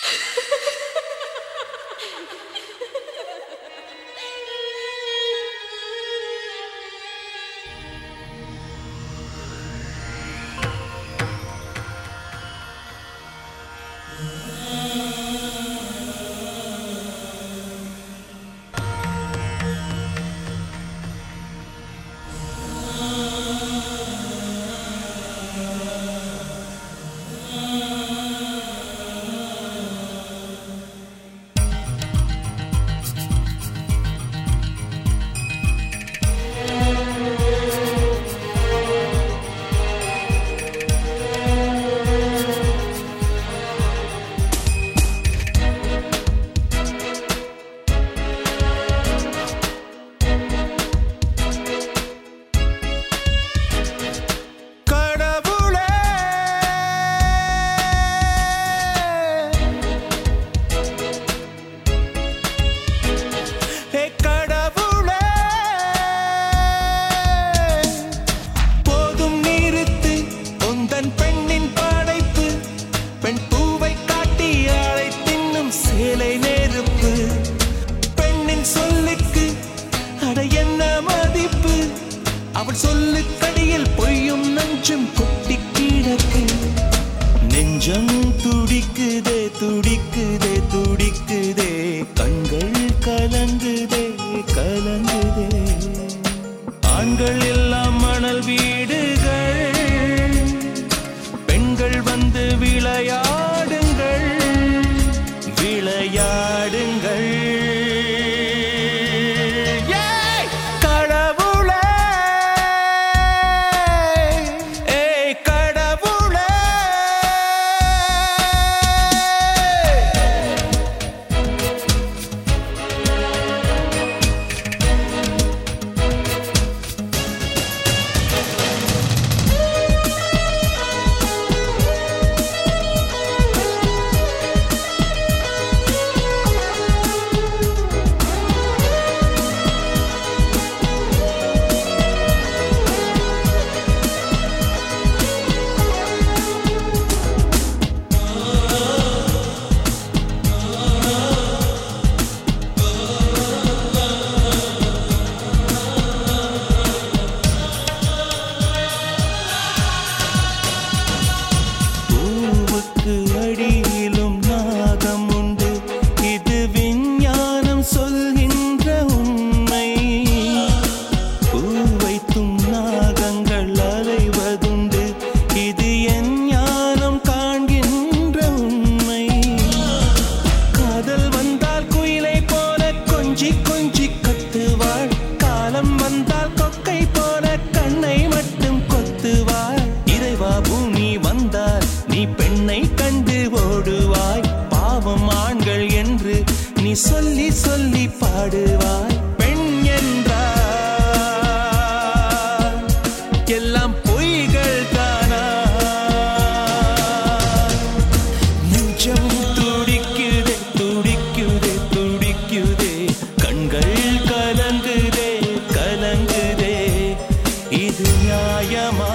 அவள் சொல்லு கடியில் பொய்யும் நெஞ்சம் கொட்டி கிடக்கு. நெஞ்சம் துடிக்குதே துடிக்குதே துடிக்குதே, கண்கள் கலங்குதே கலங்குதே. ஆண்கள் எல்லாம் மணல் வீடுகள், பெண்கள் வந்து விளையாடுங்கள் விளையாடுங்கள். சொல்லி சொல்லி பாடுவாய். பெண் என்றால் எல்லாம் பொய்கள் தானா? நெஞ்சம் துடிக்குதே துடிக்குதே துடிக்குதே, கண்கள் கலங்குதே கலங்குதே. இது நியாயமா?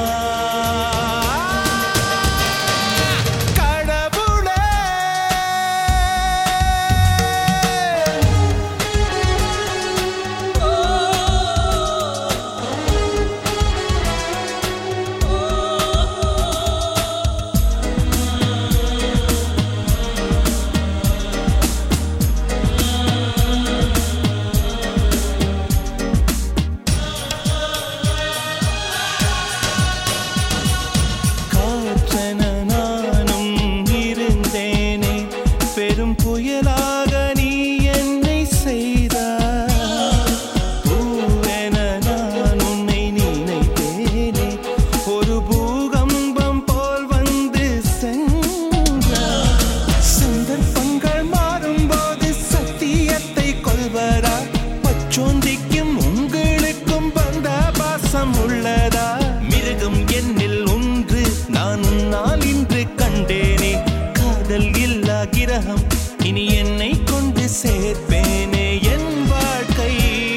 புயலாக நீ என்னை செய்தாய், பூவென நான் உன்னை நினைத்தேனே. ஒரு பூகம்பம் போல் வந்து சென்றாய். சந்தர்ப்பங்கள் மாறும்போது சத்தியத்தை கொள்வதா? பச்சோந்திக்கும் உங்களுக்கும் வந்த பாசம் உள்ளதா? மிருகம் என்னில் ஒன்று நான் உன்னால் இன்று கண்டேனே. காதல் இல்லா கிரகம் இனி என்னை கொண்டு சேர்ப்பேனே. என் வாழ்க்கை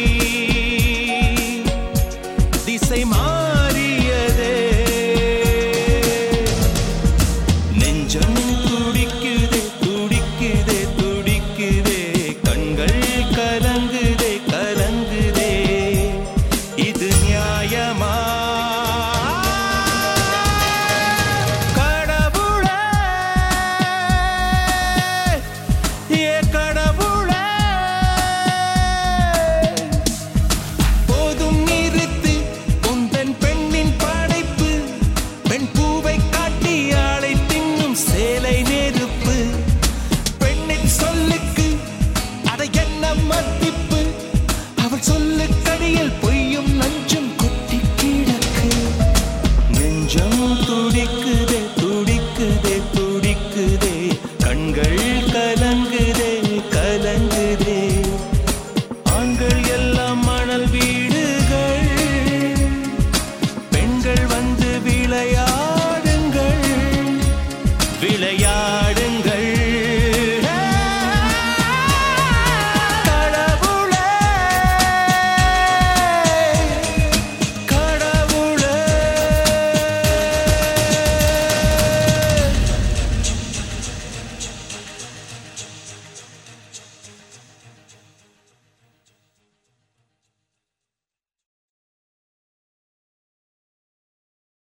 திசை மாறியதே. நெஞ்சம் துடிக்குதே துடிக்குதே விளையாட